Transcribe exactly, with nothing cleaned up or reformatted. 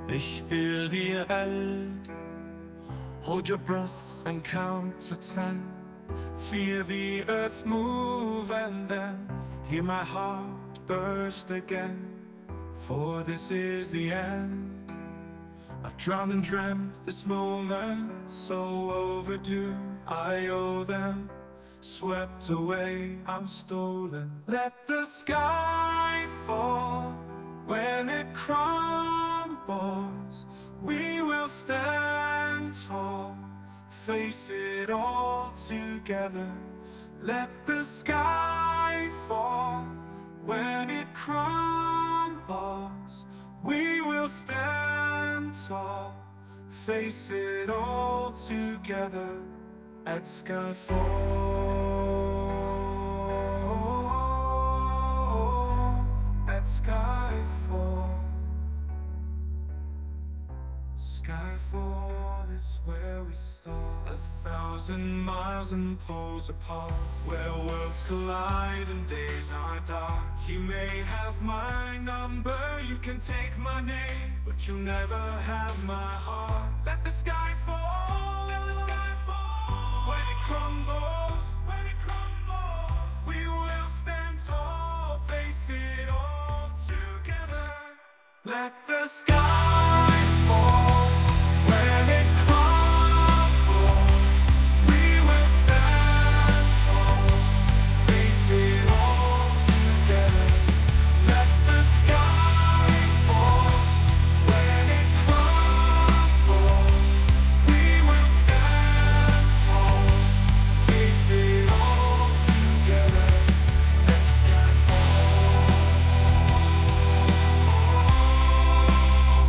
Ich will dir Welt. Hold your breath and count to ten. Feel the earth move and then hear my heart burst again. For this is the end. I've drowned and dreamt this moment, so overdue. I owe them. Swept away, I'm stolen. Let the sky fall. When it crumbles, we will stand tall. Face it all together. Let the sky fall. When it crumbles, we will stand tall. Face it all together at Skyfall. At Skyfall. Skyfall is where we start. A thousand miles and poles apart, where worlds collide and days are dark. You may have my number, you can take my name, but you'll never have my heart. Let the sky fall, let the sky fall. When it crumbles, when it crumbles, we will stand tall, face it all together. Let the sky